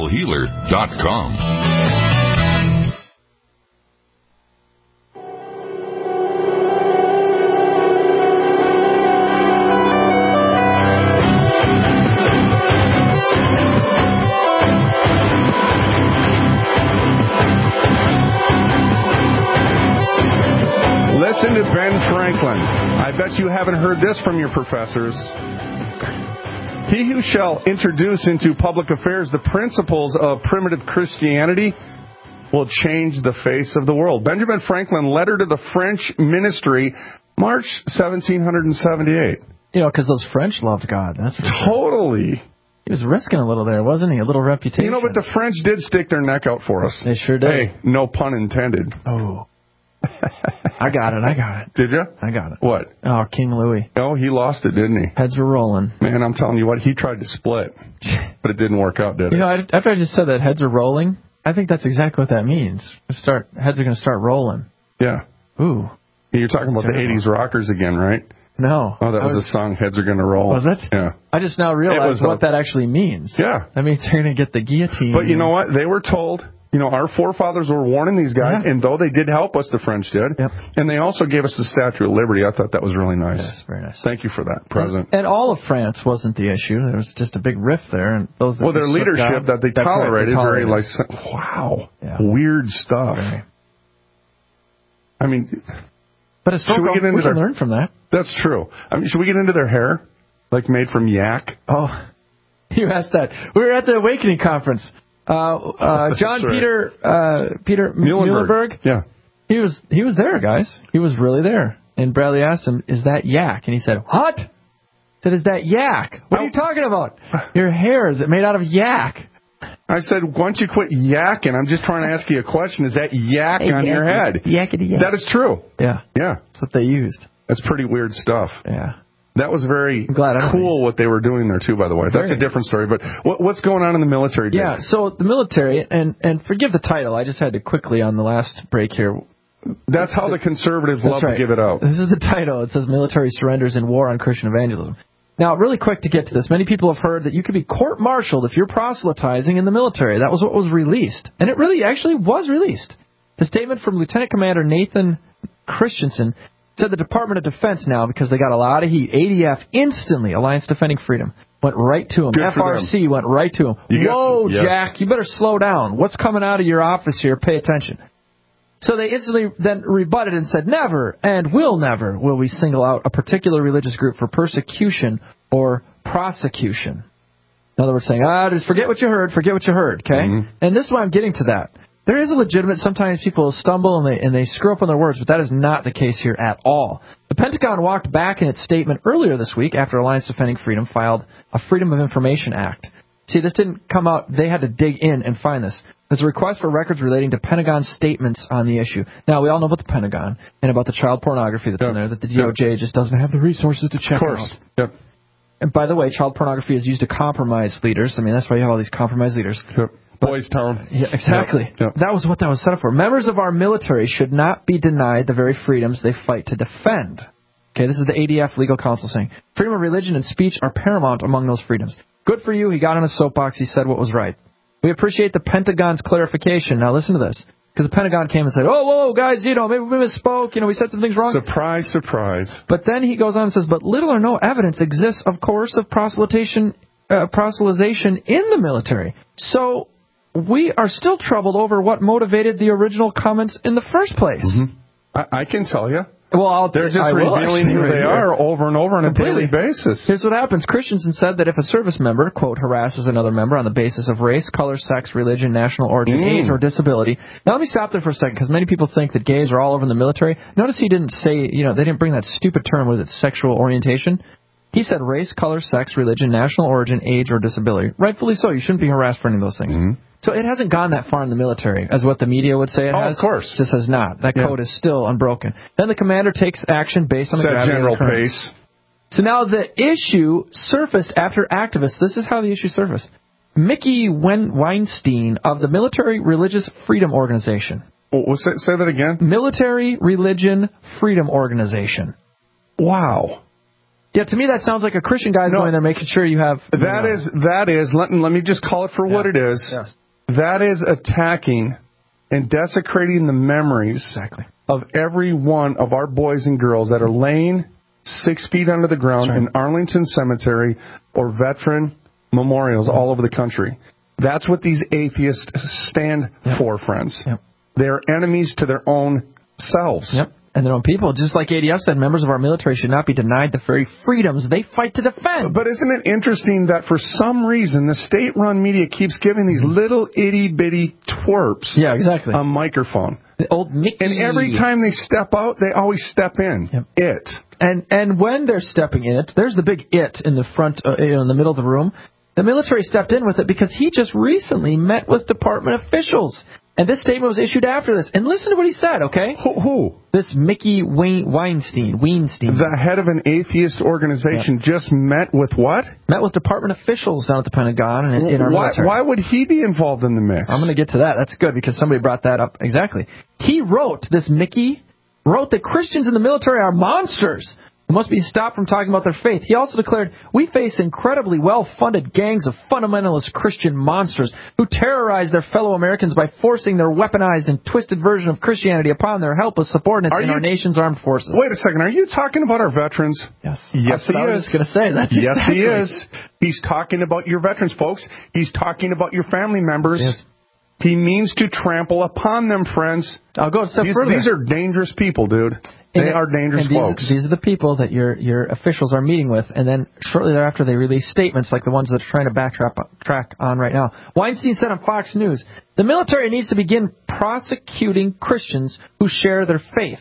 herbalhealer.com. Listen to Ben Franklin. I bet you haven't heard this from your professors. He who shall introduce into public affairs the principles of primitive Christianity will change the face of the world. Benjamin Franklin, letter to the French ministry, March 1778. You know, because those French loved God. That's totally. He was risking a little there, wasn't he? A little reputation. You know, but the French did stick their neck out for us. They sure did. Hey, no pun intended. Oh. I got it. Did you? I got it. What? Oh, King Louis. Oh, he lost it, didn't he? Heads were rolling. Man, I'm telling you what, he tried to split, but it didn't work out, did it? You know, after I just said that heads are rolling, I think that's exactly what that means. Heads are going to start rolling. Yeah. Ooh. You're talking about the 80s rockers again, right? No. Oh, that was a song, Heads Are Gonna Roll. Was it? Yeah. I just now realized what that actually means. Yeah. That means they're going to get the guillotine. But you know what? They were told, you know, our forefathers were warning these guys, and though they did help us, the French did, and they also gave us the Statue of Liberty. I thought that was really nice. Yes, very nice. Thank you for that, President. And all of France wasn't the issue. There was just a big rift there. And those that their leadership that they tolerated, right, very like, wow, weird stuff. Right. I mean, but it's we can learn from that. That's true. I mean, should we get into their hair, like made from yak? Oh, you asked that. We were at the Awakening Conference. John Peter Muhlenberg. Yeah, he was there, guys. He was really there. And Bradley asked him, "Is that yak?" And he said, "What?" I said, "Is that yak? What are you talking about? Your hair, is it made out of yak?" I said, "Why don't you quit yakking? I'm just trying to ask you a question. Is that yak on your head?" Yakety yak. That is true. Yeah. That's what they used. That's pretty weird stuff. Yeah. That was very cool what they were doing there, too, by the way. That's a different story. But what's going on in the military, Dave? Yeah, so the military, and forgive the title, I just had to quickly on the last break here. That's how the conservatives love to give it out. This is the title. It says Military Surrenders in War on Christian Evangelism. Now, really quick to get to this, many people have heard that you could be court-martialed if you're proselytizing in the military. That was what was released. And it really actually was released. The statement from Lieutenant Commander Nathan Christensen said the Department of Defense now, because they got a lot of heat, ADF instantly, Alliance Defending Freedom, went right to him. Good for FRC went right to him. Whoa, yes. Jack, you better slow down. What's coming out of your office here? Pay attention. So they instantly then rebutted and said, never and will never will we single out a particular religious group for persecution or prosecution. In other words, saying, just forget what you heard, okay? Mm-hmm. And this is why I'm getting to that. There is a legitimate, sometimes people stumble and they screw up on their words, but that is not the case here at all. The Pentagon walked back in its statement earlier this week after Alliance Defending Freedom filed a Freedom of Information Act. See, this didn't come out, they had to dig in and find this. There's a request for records relating to Pentagon statements on the issue. Now, we all know about the Pentagon and about the child pornography that's in there, that the DOJ just doesn't have the resources to check out. Yep. And by the way, child pornography is used to compromise leaders. I mean, that's why you have all these compromised leaders. Yep. Boys Town. Yeah, exactly. Yep. That was what that was set up for. Members of our military should not be denied the very freedoms they fight to defend. Okay, this is the ADF legal counsel saying, freedom of religion and speech are paramount among those freedoms. Good for you. He got on a soapbox. He said what was right. We appreciate the Pentagon's clarification. Now listen to this. Because the Pentagon came and said, whoa, guys, maybe we misspoke. We said some things wrong. Surprise, surprise. But then he goes on and says, but little or no evidence exists of coercive proselytization in the military. So we are still troubled over what motivated the original comments in the first place. Mm-hmm. I can tell you. Well, they're just revealing who they are over and over on a daily basis. Here's what happens. Christensen said that if a service member, quote, harasses another member on the basis of race, color, sex, religion, national origin, age, or disability. Now, let me stop there for a second, because many people think that gays are all over in the military. Notice he didn't say, they didn't bring that stupid term, was it sexual orientation? He said race, color, sex, religion, national origin, age, or disability. Rightfully so. You shouldn't be harassed for any of those things. Mm-hmm. So it hasn't gone that far in the military, as what the media would say it has. Of course. It just has not. That code is still unbroken. Then the commander takes action based on the gravity General of the occurrence. Pace. So now the issue surfaced after activists. This is how the issue surfaced. Mickey Weinstein of the Military Religious Freedom Organization. Say that again? Military Religion Freedom Organization. Wow. Yeah, to me that sounds like a Christian guy going there making sure you have... That is, let me just call it for what it is. Yes. That is attacking and desecrating the memories of every one of our boys and girls that are laying 6 feet under the ground in Arlington Cemetery or veteran memorials all over the country. That's what these atheists stand for, friends. Yep. They're enemies to their own selves. Yep. And their own people. Just like ADF said, members of our military should not be denied the very freedoms they fight to defend. But isn't it interesting that for some reason the state-run media keeps giving these little itty-bitty twerps a microphone? The old Mickey. And every time they step out, they always step in. It. And when they're stepping in it, there's the big it in the front, in the middle of the room. The military stepped in with it because he just recently met with department officials. And this statement was issued after this. And listen to what he said, okay? Who? This Mickey Weinstein. The head of an atheist organization just met with what? Met with department officials down at the Pentagon and in our military. Why would he be involved in the mix? I'm going to get to that. That's good because somebody brought that up. Exactly. Mickey wrote that Christians in the military are monsters who must be stopped from talking about their faith. He also declared, we face incredibly well-funded gangs of fundamentalist Christian monsters who terrorize their fellow Americans by forcing their weaponized and twisted version of Christianity upon their helpless subordinates in our nation's armed forces. Wait a second. Are you talking about our veterans? Yes. Yes, he is. I was just going to say that. Yes, he is. He's talking about your veterans, folks. He's talking about your family members. Yes. He means to trample upon them, friends. I'll go a step further. These are dangerous people, dude. They are dangerous folks. These are the people that your officials are meeting with, and then shortly thereafter they release statements like the ones that are trying to backtrack on right now. Weinstein said on Fox News, the military needs to begin prosecuting Christians who share their faith.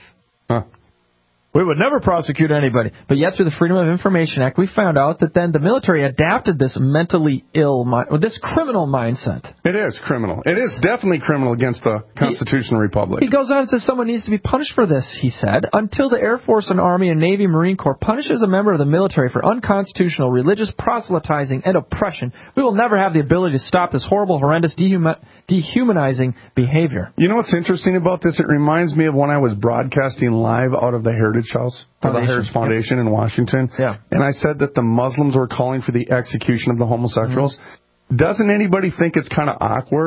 We would never prosecute anybody. But yet, through the Freedom of Information Act, we found out that then the military adapted this mentally ill, this criminal mindset. It is criminal. It is definitely criminal against the constitutional republic. He goes on and says someone needs to be punished for this, he said. Until the Air Force and Army and Navy Marine Corps punishes a member of the military for unconstitutional religious proselytizing and oppression, we will never have the ability to stop this horrible, horrendous, dehumanizing behavior. You know what's interesting about this? It reminds me of when I was broadcasting live out of the Heritage House, the Heritage Foundation in Washington. Yeah. And I said that the Muslims were calling for the execution of the homosexuals. Mm-hmm. Doesn't anybody think it's kind of awkward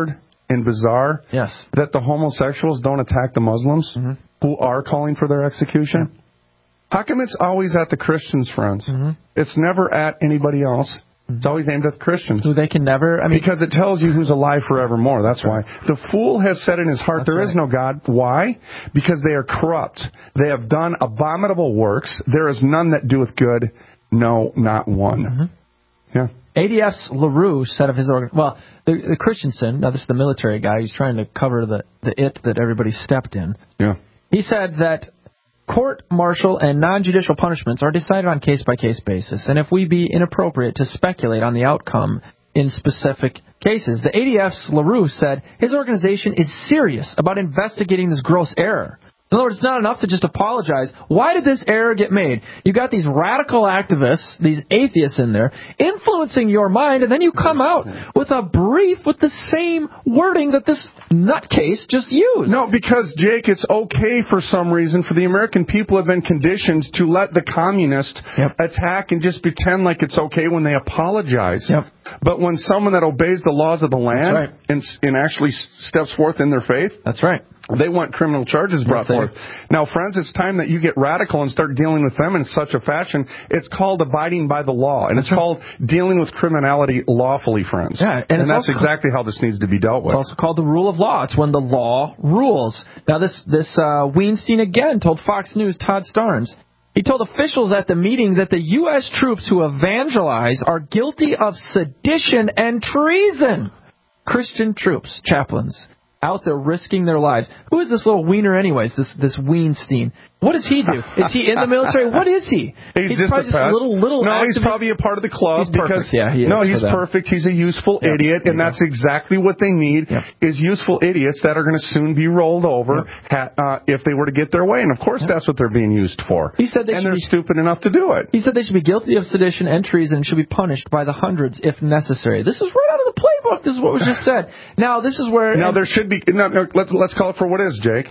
and bizarre that the homosexuals don't attack the Muslims who are calling for their execution? Yeah. How come it's always at the Christians, friends? It's never at anybody else. It's always aimed at the Christians. So they can never... because it tells you who's alive forevermore. That's why. The fool has said in his heart, there is no God. Why? Because they are corrupt. They have done abominable works. There is none that doeth good. No, not one. Yeah. ADF's LaRue said of his organization... Well, the Christensen, now this is the military guy, he's trying to cover the it that everybody stepped in. Yeah. He said that court-martial and non-judicial punishments are decided on case-by-case basis, and if we be inappropriate to speculate on the outcome in specific cases. The ADF's LaRue said his organization is serious about investigating this gross error. In other words, it's not enough to just apologize. Why did this error get made? You got these radical activists, these atheists in there, influencing your mind, and then you come out with a brief with the same wording that this nutcase just used. No, because, Jake, it's okay for some reason for the American people have been conditioned to let the communists attack and just pretend like it's okay when they apologize. But when someone that obeys the laws of the land and actually steps forth in their faith, they want criminal charges brought forth. Now, friends, it's time that you get radical and start dealing with them in such a fashion. It's called abiding by the law, and it's called dealing with criminality lawfully, friends. Yeah, and that's exactly how this needs to be dealt with. It's also called the rule of law. It's when the law rules. Now, this Weinstein again told Fox News, Todd Starnes, he told officials at the meeting that the U.S. troops who evangelize are guilty of sedition and treason. Christian troops, chaplains, out there risking their lives. Who is this little wiener anyways, this Weinstein? What does he do? Is he in the military? What is he? He's just probably a little No, activist. he's probably a part of the club. He's perfect. He is he's perfect. He's a useful idiot, and that's exactly what they need, is useful idiots that are going to soon be rolled over if they were to get their way. And, of course, that's what they're being used for. He said they're stupid enough to do it. He said they should be guilty of sedition and treason and should be punished by the hundreds if necessary. This is right out of the playbook. This is what was just said. Now, this is where... Now, there should be... No, let's call it for what it is, Jake.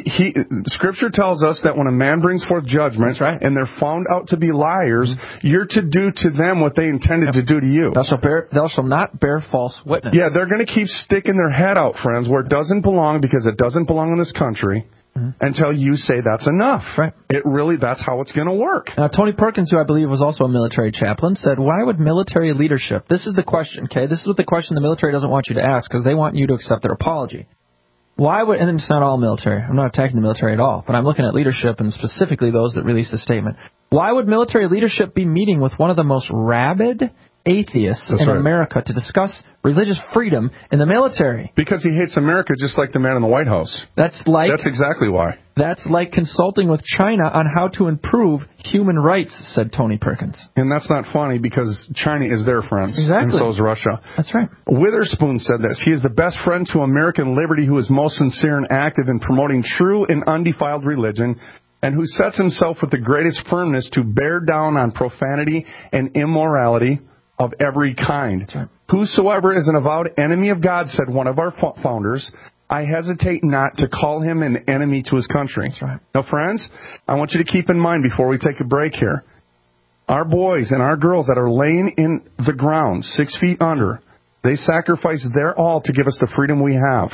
Scripture tells us that when a man brings forth judgment and they're found out to be liars, you're to do to them what they intended to do to you. Thou shalt not bear false witness. Yeah, they're going to keep sticking their head out, friends, where it doesn't belong because it doesn't belong in this country until you say that's enough. That's how it's going to work. Now, Tony Perkins, who I believe was also a military chaplain, said, why would military leadership, this is the question, okay? This is what the question the military doesn't want you to ask because they want you to accept their apology. Why would, and it's not all military, I'm not attacking the military at all, but I'm looking at leadership and specifically those that released the statement. Why would military leadership be meeting with one of the most rabid atheists in America to discuss religious freedom in the military? Because he hates America just like the man in the White House. That's exactly why. That's like consulting with China on how to improve human rights, said Tony Perkins. And that's not funny because China is their friends. Exactly. And so is Russia. That's right. Witherspoon said this. He is the best friend to American liberty who is most sincere and active in promoting true and undefiled religion and who sets himself with the greatest firmness to bear down on profanity and immorality of every kind. That's right. Whosoever is an avowed enemy of God, said one of our founders, I hesitate not to call him an enemy to his country. That's right. Now, friends, I want you to keep in mind before we take a break here, our boys and our girls that are laying in the ground 6 feet under, they sacrificed their all to give us the freedom we have.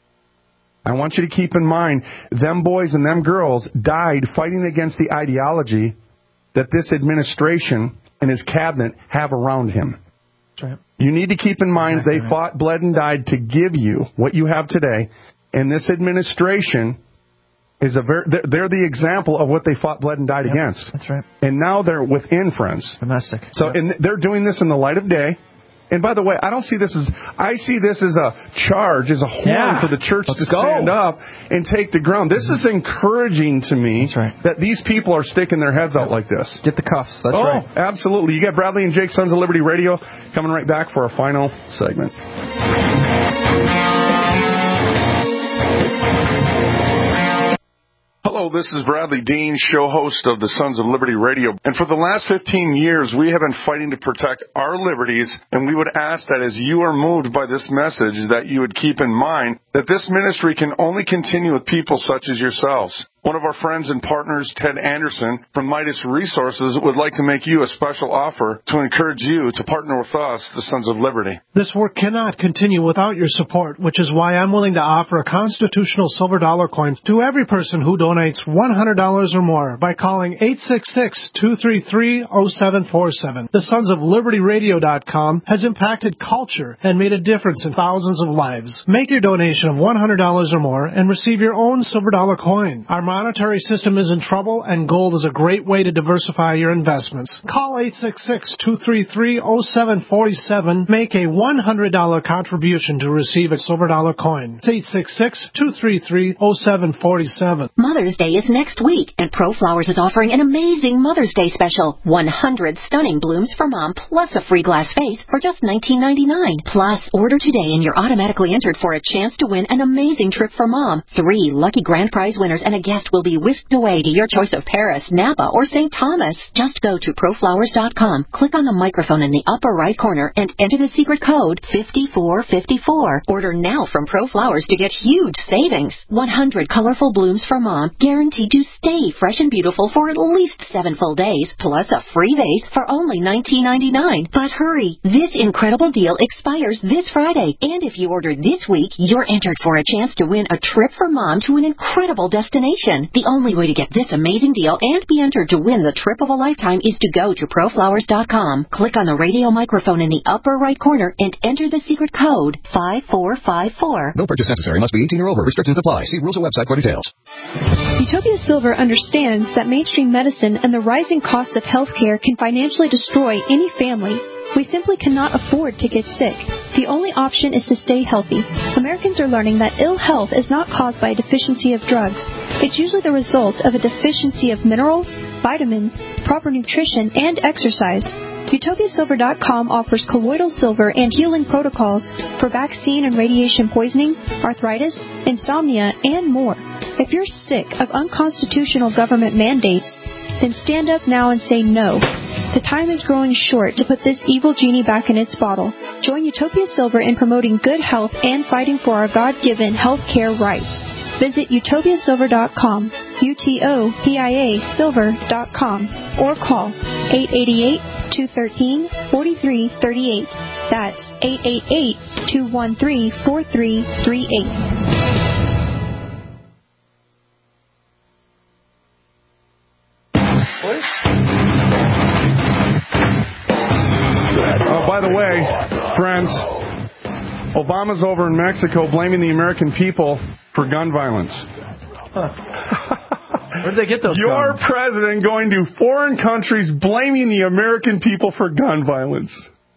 I want you to keep in mind, them boys and them girls died fighting against the ideology that this administration and his cabinet have around him. That's right. You need to keep in mind they fought, bled, and died to give you what you have today. And this administration is they're the example of what they fought, bled, and died against. That's right. And now they're within, friends. Domestic. So and they're doing this in the light of day. And by the way, I see this as a charge, as a horn for the church to stand up and take the ground. This is encouraging to me that these people are sticking their heads out like this. Get the cuffs. That's right. Oh, absolutely. You got Bradley and Jake, Sons of Liberty Radio, coming right back for our final segment. Hello, this is Bradley Dean, show host of the Sons of Liberty Radio. And for the last 15 years, we have been fighting to protect our liberties, and we would ask that as you are moved by this message, that you would keep in mind that this ministry can only continue with people such as yourselves. One of our friends and partners, Ted Anderson from Midas Resources, would like to make you a special offer to encourage you to partner with us, the Sons of Liberty. This work cannot continue without your support, which is why I'm willing to offer a constitutional silver dollar coin to every person who donates $100 or more by calling 866-233-0747. The Sons of Liberty Radio.com has impacted culture and made a difference in thousands of lives. Make your donation of $100 or more and receive your own silver dollar coin. Our monetary system is in trouble, and gold is a great way to diversify your investments. Call 866-233-0747. Make a $100 contribution to receive a silver dollar coin. It's 866-233-0747. Mother's Day is next week, and ProFlowers is offering an amazing Mother's Day special. 100 stunning blooms for Mom, plus a free glass vase for just $19.99. Plus, order today and you're automatically entered for a chance to win an amazing trip for Mom. 3 lucky grand prize winners and a guest will be whisked away to your choice of Paris, Napa, or St. Thomas. Just go to ProFlowers.com, click on the microphone in the upper right corner, and enter the secret code 5454. Order now from ProFlowers to get huge savings. 100 colorful blooms for Mom, guaranteed to stay fresh and beautiful for at least 7 full days, plus a free vase for only $19.99. But hurry, this incredible deal expires this Friday, and if you order this week, you're entered for a chance to win a trip for Mom to an incredible destination. The only way to get this amazing deal and be entered to win the trip of a lifetime is to go to ProFlowers.com. Click on the radio microphone in the upper right corner and enter the secret code 5454. No purchase necessary. Must be 18 or over. Restrictions apply. See rules and website for details. Utopia Silver understands that mainstream medicine and the rising cost of healthcare can financially destroy any family. We simply cannot afford to get sick. The only option is to stay healthy. Americans are learning that ill health is not caused by a deficiency of drugs. It's usually the result of a deficiency of minerals, vitamins, proper nutrition, and exercise. UtopiaSilver.com offers colloidal silver and healing protocols for vaccine and radiation poisoning, arthritis, insomnia, and more. If you're sick of unconstitutional government mandates, then stand up now and say no. The time is growing short to put this evil genie back in its bottle. Join Utopia Silver in promoting good health and fighting for our God-given health care rights. Visit utopiasilver.com, UTOPIA silver.com, or call 888-213-4338. That's 888-213-4338. By the way, friends, Obama's over in Mexico blaming the American people for gun violence. Where'd they get those Your guns? president going to foreign countries blaming the American people for gun violence.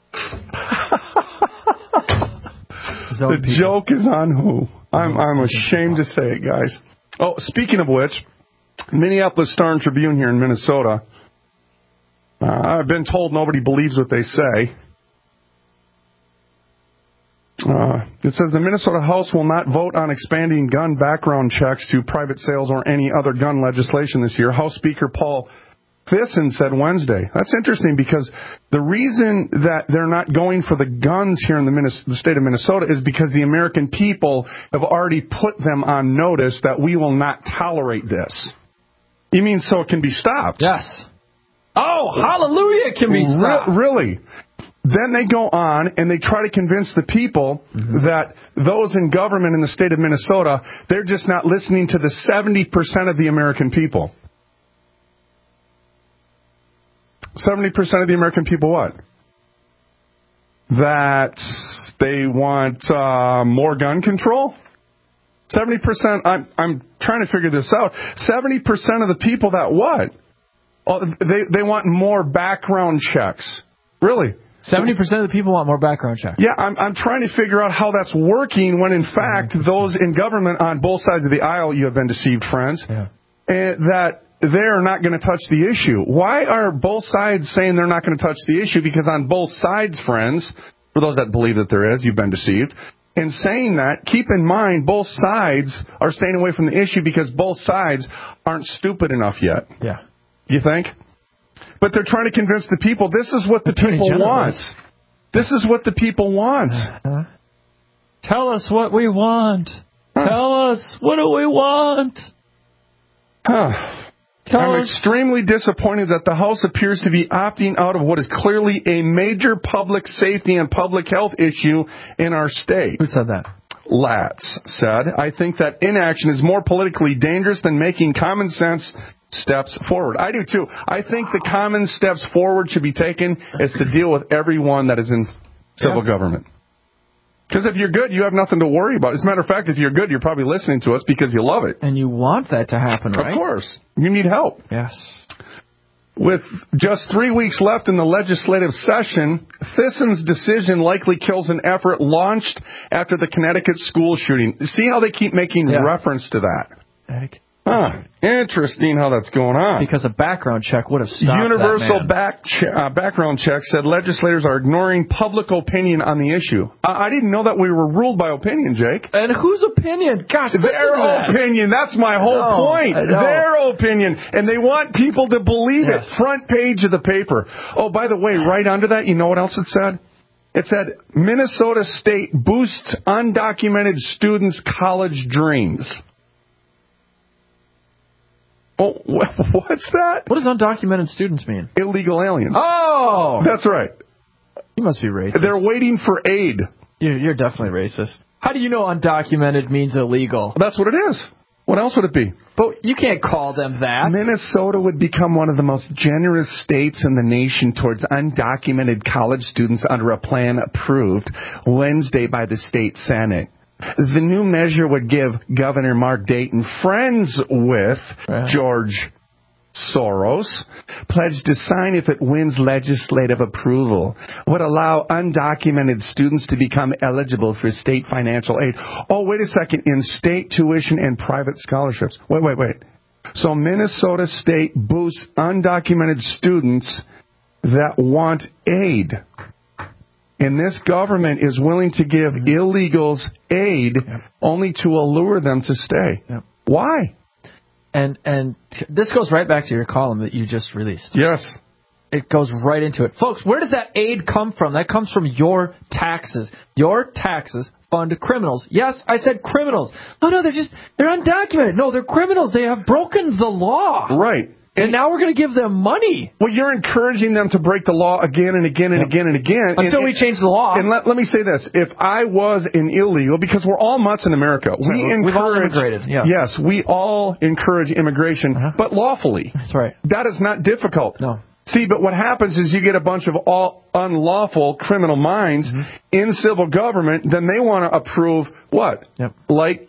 The joke is on who? I'm ashamed to say it, guys. Oh, speaking of which, Minneapolis Star and Tribune here in Minnesota. I've been told nobody believes what they say. It says the Minnesota House will not vote on expanding gun background checks to private sales or any other gun legislation this year. House Speaker Paul Thyssen said Wednesday. That's interesting because the reason that they're not going for the guns here in the state of Minnesota is because the American people have already put them on notice that we will not tolerate this. You mean so it can be stopped? Yes. Oh, hallelujah, it can be stopped. Really? Then they go on and they try to convince the people that those in government in the state of Minnesota, they're just not listening to the 70% of the American people. 70% of the American people what? That they want more gun control? 70%, I'm trying to figure this out. 70% of the people that what? Oh, they want more background checks. Really? 70% of the people want more background checks. Yeah, I'm trying to figure out how that's working when, in fact, those in government on both sides of the aisle, you have been deceived, friends, and that they're not going to touch the issue. Why are both sides saying they're not going to touch the issue? Because on both sides, friends, for those that believe that there is, you've been deceived. In saying that, keep in mind both sides are staying away from the issue because both sides aren't stupid enough yet. Yeah. You think? But they're trying to convince the people this is what the people want. This is what the people want. Tell us what we want. Tell us what do we want. I'm extremely disappointed that the House appears to be opting out of what is clearly a major public safety and public health issue in our state. Who said that? Latz said, I think that inaction is more politically dangerous than making common sense steps forward. I do too. I think the common steps forward should be taken is to deal with everyone that is in civil government. Because if you're good, you have nothing to worry about. As a matter of fact, if you're good, you're probably listening to us because you love it. And you want that to happen, right? Of course. You need help. Yes. With just 3 weeks left in the legislative session, Thisson's decision likely kills an effort launched after the Connecticut school shooting. See how they keep making reference to that? Interesting how that's going on. Because a background check would have stopped Universal that man. background check said legislators are ignoring public opinion on the issue. I didn't know that we were ruled by opinion, Jake. And whose opinion? Gosh, their opinion. That's my whole point. Their opinion. And they want people to believe it. Front page of the paper. Oh, by the way, right under that, you know what else it said? It said, Minnesota State boosts undocumented students' college dreams. Oh, what's that? What does undocumented students mean? Illegal aliens. Oh! That's right. You must be racist. They're waiting for aid. You're definitely racist. How do you know undocumented means illegal? That's what it is. What else would it be? But you can't call them that. Minnesota would become one of the most generous states in the nation towards undocumented college students under a plan approved Wednesday by the state Senate. The new measure would give Governor Mark Dayton, friends with George Soros, pledge to sign if it wins legislative approval, would allow undocumented students to become eligible for state financial aid. Oh, wait a second, in state tuition and private scholarships. Wait. So Minnesota State boosts undocumented students that want aid. And this government is willing to give illegals aid only to allure them to stay. Why? And this goes right back to your column that you just released. Yes. It goes right into it. Folks, where does that aid come from? That comes from your taxes. Your taxes fund criminals. Yes, I said criminals. Oh, no, they're undocumented. No, they're criminals. They have broken the law. Right. And now we're going to give them money. Well, you're encouraging them to break the law again and again and again and again. Until we change the law. And let me say this. If I was an illegal, because we're all mutts in America. We've all immigrated. Yeah. Yes, we all encourage immigration, but lawfully. That's right. That is not difficult. No. See, but what happens is you get a bunch of all unlawful criminal minds in civil government, then they want to approve what? Like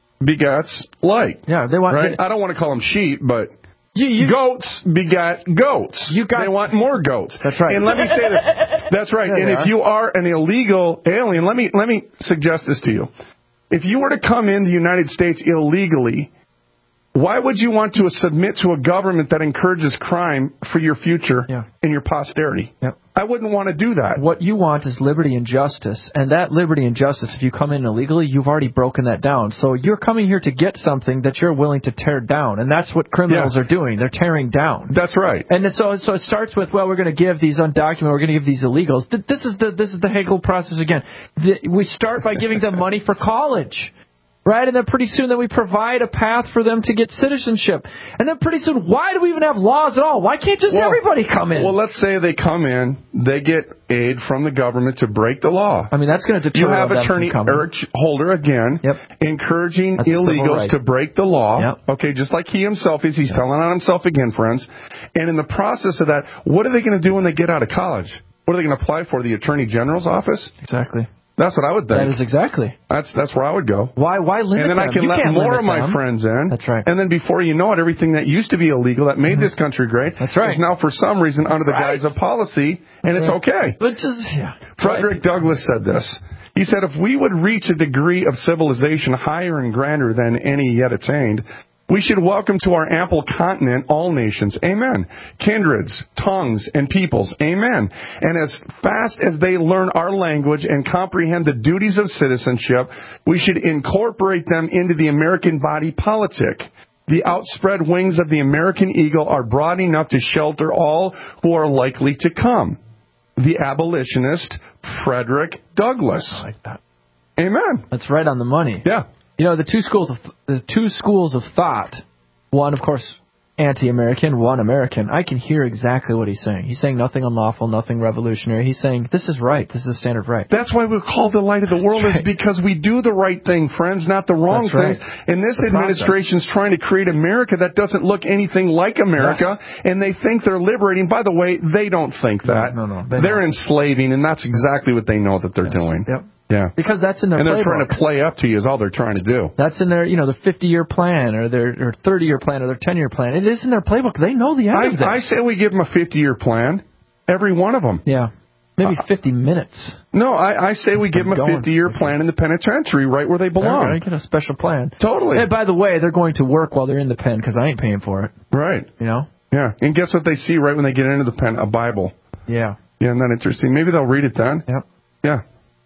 begets like. Yeah, they want. Right? I don't want to call them sheep, but... goats begat goats. They want more goats. That's right. And let me say this. That's right. And if you are an illegal alien, let me suggest this to you. If you were to come in the United States illegally, why would you want to submit to a government that encourages crime for your future and your posterity? I wouldn't want to do that. What you want is liberty and justice. And that liberty and justice, if you come in illegally, you've already broken that down. So you're coming here to get something that you're willing to tear down. And that's what criminals are doing. They're tearing down. That's right. And so it starts with, well, we're going to give these undocumented, we're going to give these illegals. This is the Hegel process again. We start by giving them money for college. Right, and then pretty soon we provide a path for them to get citizenship. And then pretty soon, why do we even have laws at all? Why can't just everybody come in? Well, let's say they come in, they get aid from the government to break the law. I mean, that's going to deter them. You have Attorney Holder again, encouraging illegals to break the law. Okay, just like he himself is. He's telling on himself again, friends. And in the process of that, what are they going to do when they get out of college? What are they going to apply for? The Attorney General's office? Exactly. That's what I would think. That is exactly. That's where I would go. Why limit And then them? I can let more of my friends in. That's right. And then before you know it, everything that used to be illegal, that made this country great, is now for some reason under the guise of policy, and it's okay. But just, Frederick Douglass said this. He said, if we would reach a degree of civilization higher and grander than any yet attained, we should welcome to our ample continent all nations. Amen. Kindreds, tongues, and peoples. Amen. And as fast as they learn our language and comprehend the duties of citizenship, we should incorporate them into the American body politic. The outspread wings of the American eagle are broad enough to shelter all who are likely to come. The abolitionist, Frederick Douglass. I like that. Amen. That's right on the money. Yeah. You know, the two schools of thought One, of course, anti-American, one American. I can hear exactly what he's saying. He's saying nothing unlawful, nothing revolutionary. He's saying this is right. This is the standard right. That's why we're called the light of the world, is because we do the right thing, friends, not the wrong things. And this administration's trying to create America that doesn't look anything like America, and they think they're liberating. By the way, they don't think that. No. They're enslaving, and that's exactly what they know that they're doing. Yep. Yeah. Because that's in their playbook. And they're playbook. trying to play up to you is all they're trying to do. That's in their, their 50-year plan or their 30-year plan or their 10-year plan. It is in their playbook. They know the end of this. I say we give them a 50-year plan, every one of them. Yeah. Maybe 50 minutes. No, I say we give them a 50-year plan in the penitentiary, right where they belong. I get a special plan. Totally. Hey, by the way, they're going to work while they're in the pen because I ain't paying for it. Right. Yeah. And guess what they see right when they get into the pen? A Bible. Yeah. Yeah, isn't that interesting? Maybe they'll read it then. Yep. Yeah.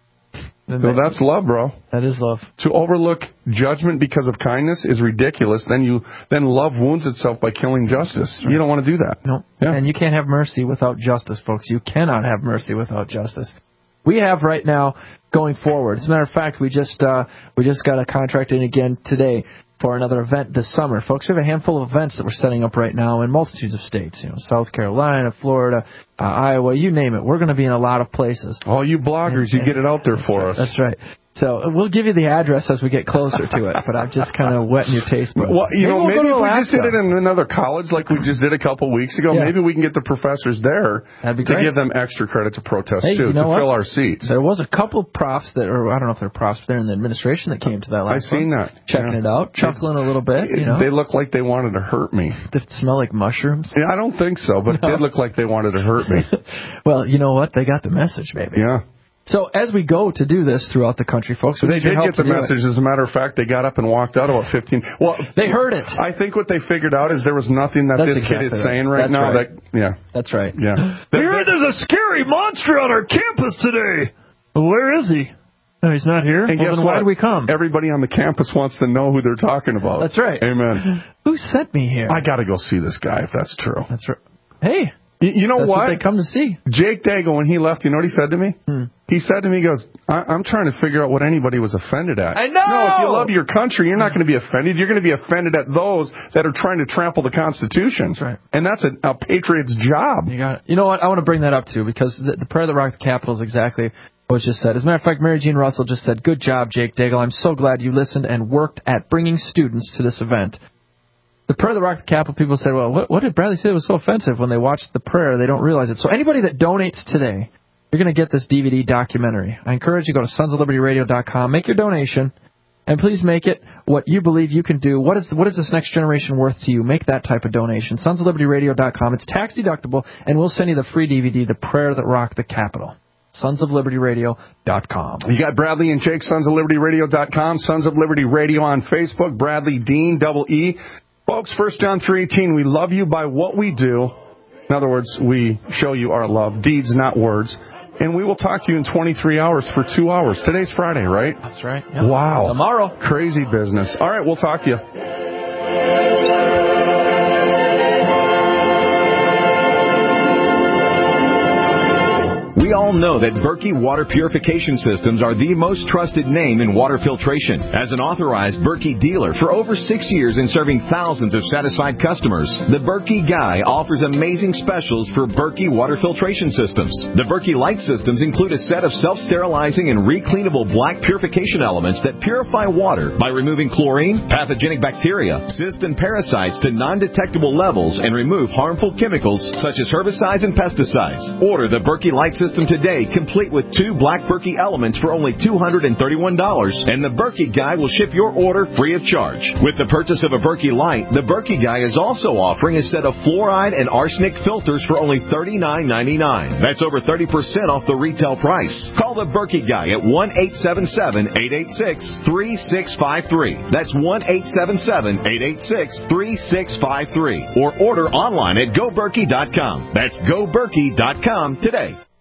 So that's love, bro. That is love. To overlook judgment because of kindness is ridiculous. Then love wounds itself by killing justice. Right. You don't want to do that. No. Yeah. And you can't have mercy without justice, folks. You cannot have mercy without justice. We have right now going forward. As a matter of fact, we just got a contract in again today for another event this summer. Folks, we have a handful of events that we're setting up right now in multitudes of states. South Carolina, Florida, Iowa, you name it. We're going to be in a lot of places. All you bloggers, you get it out there for us. That's right. So we'll give you the address as we get closer to it, but I'm just kind of wetting your taste buds. Well, maybe if we just did it in another college like we just did a couple weeks ago, maybe we can get the professors there to give them extra credit to protest, too, to fill our seats. There was a couple of profs I don't know if they're profs, but they're in the administration that came to that last I've seen that. Checking it out, chuckling a little bit. They look like they wanted to hurt me. Did it smell like mushrooms? Yeah, I don't think so, but it did look like they wanted to hurt me. Well, you know what? They got the message, maybe. Yeah. So as we go to do this throughout the country, folks, they did get the message. As a matter of fact, they got up and walked out about 15. Well, they heard it. I think what they figured out is there was nothing that this kid is saying right now. Right. That's right. Yeah. We heard there's a scary monster on our campus today. Where is he? No, he's not here. And guess what? Why did we come? Everybody on the campus wants to know who they're talking about. That's right. Amen. Who sent me here? I got to go see this guy if that's true. That's right. Hey. You know That's what? They come to see. Jake Daigle, when he left, you know what he said to me? He said to me, he goes, I'm trying to figure out what anybody was offended at. I know! No, if you love your country, you're not going to be offended. You're going to be offended at those that are trying to trample the Constitution. That's right. And that's a patriot's job. You got it. You know what? I want to bring that up, too, because the prayer that rocked the Capitol is exactly what was just said. As a matter of fact, Mary Jean Russell just said, good job, Jake Daigle. I'm so glad you listened and worked at bringing students to this event. The prayer that rocked the Capitol, people said, well, what did Bradley say that was so offensive? When they watch the prayer, they don't realize it. So anybody that donates today, you're going to get this DVD documentary. I encourage you to go to sonsoflibertyradio.com, make your donation, and please make it what you believe you can do. What is this next generation worth to you? Make that type of donation. sonsoflibertyradio.com. It's tax deductible, and we'll send you the free DVD, The Prayer That Rocked the Capitol. sonsoflibertyradio.com. You got Bradley and Jake, sonsoflibertyradio.com, Sons of Liberty Radio on Facebook, Bradley Dean, double E. Folks, 1 John 3:18, we love you by what we do. In other words, we show you our love, deeds, not words. And we will talk to you in 23 hours for 2 hours. Today's Friday, right? That's right. Yep. Wow. Tomorrow. Crazy business. All right, we'll talk to you. We all know that Berkey Water Purification Systems are the most trusted name in water filtration. As an authorized Berkey dealer for over 6 years and serving thousands of satisfied customers, the Berkey Guy offers amazing specials for Berkey Water Filtration Systems. The Berkey Light Systems include a set of self-sterilizing and recleanable black purification elements that purify water by removing chlorine, pathogenic bacteria, cysts, and parasites to non-detectable levels and remove harmful chemicals such as herbicides and pesticides. Order the Berkey Light System today, complete with 2 black Berkey elements for only $231, and the Berkey Guy will ship your order free of charge. With the purchase of a Berkey Light, the Berkey Guy is also offering a set of fluoride and arsenic filters for only $39.99. That's over 30% off the retail price. Call the Berkey Guy at 1-877-886-3653. That's 1-877-886-3653. Or order online at GoBerkey.com. That's GoBerkey.com today.